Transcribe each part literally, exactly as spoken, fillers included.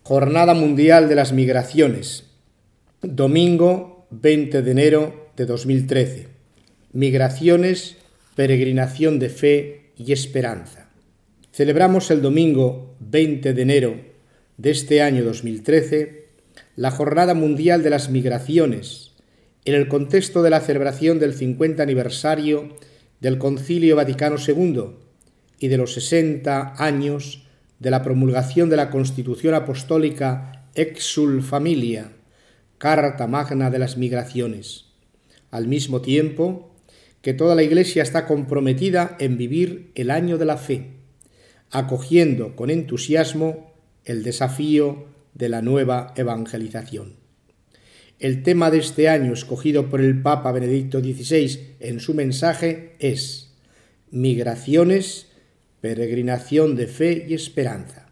Jornada Mundial de las Migraciones, domingo veinte de enero de dos mil trece. Migraciones, peregrinación de fe y esperanza. Celebramos el domingo veinte de enero de este año dos mil trece la Jornada Mundial de las Migraciones, en el contexto de la celebración del cincuenta aniversario del Concilio Vaticano segundo y de los sesenta años de la promulgación de la Constitución Apostólica Exsul Familia, Carta Magna de las Migraciones, al mismo tiempo que toda la Iglesia está comprometida en vivir el año de la fe, acogiendo con entusiasmo el desafío de la nueva evangelización. El tema de este año, escogido por el Papa Benedicto dieciséis en su mensaje, es Migraciones, peregrinación de fe y esperanza.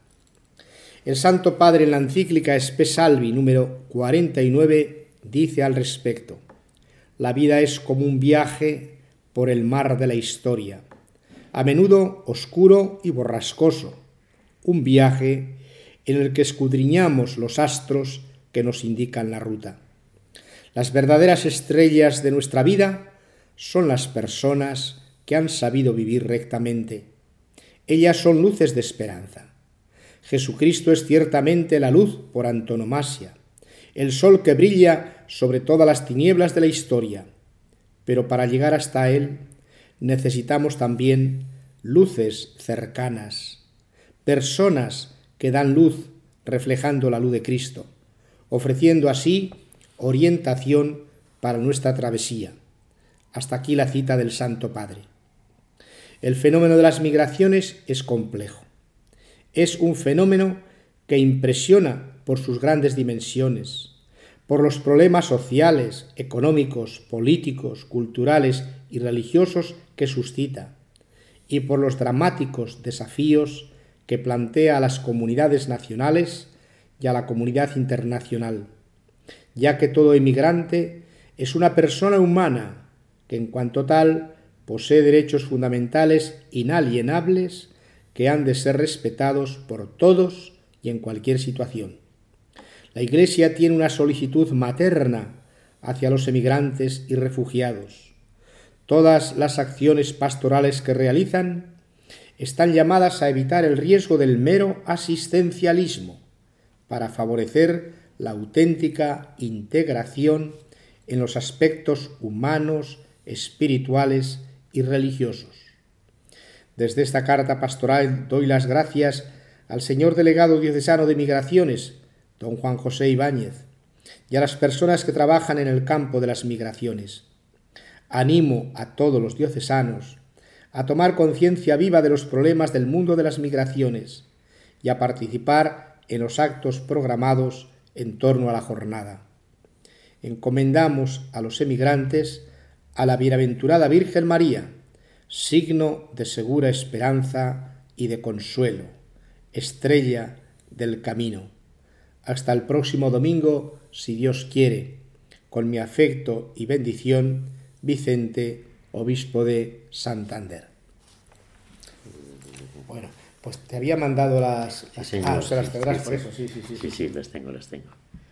El Santo Padre en la encíclica Spe Salvi número cuarenta y nueve dice al respecto: la vida es como un viaje por el mar de la historia, a menudo oscuro y borrascoso, un viaje en el que escudriñamos los astros que nos indican la ruta. Las verdaderas estrellas de nuestra vida son las personas que han sabido vivir rectamente. Ellas son luces de esperanza. Jesucristo es ciertamente la luz por antonomasia, el sol que brilla sobre todas las tinieblas de la historia. Pero para llegar hasta Él necesitamos también luces cercanas, personas que dan luz reflejando la luz de Cristo, ofreciendo así orientación para nuestra travesía. Hasta aquí la cita del Santo Padre. El fenómeno de las migraciones es complejo. Es un fenómeno que impresiona por sus grandes dimensiones, por los problemas sociales, económicos, políticos, culturales y religiosos que suscita, y por los dramáticos desafíos que plantea a las comunidades nacionales y a la comunidad internacional, ya que todo emigrante es una persona humana que en cuanto tal posee derechos fundamentales inalienables que han de ser respetados por todos y en cualquier situación. La Iglesia tiene una solicitud materna hacia los emigrantes y refugiados. Todas las acciones pastorales que realizan están llamadas a evitar el riesgo del mero asistencialismo para favorecer la auténtica integración en los aspectos humanos, espirituales y religiosos. Desde esta carta pastoral doy las gracias al señor delegado diocesano de Migraciones, don Juan José Ibáñez, y a las personas que trabajan en el campo de las migraciones. Animo a todos los diocesanos a tomar conciencia viva de los problemas del mundo de las migraciones y a participar en los actos programados en torno a la jornada. Encomendamos a los emigrantes a la bienaventurada Virgen María, signo de segura esperanza y de consuelo, estrella del camino. Hasta el próximo domingo, si Dios quiere. Con mi afecto y bendición, Vicente, obispo de Santander. Bueno, pues te había mandado las... Sí, señor, ah, o sea, las sí, tendrás sí, por sí. eso, sí, sí, sí. Sí, sí, las tengo, las tengo.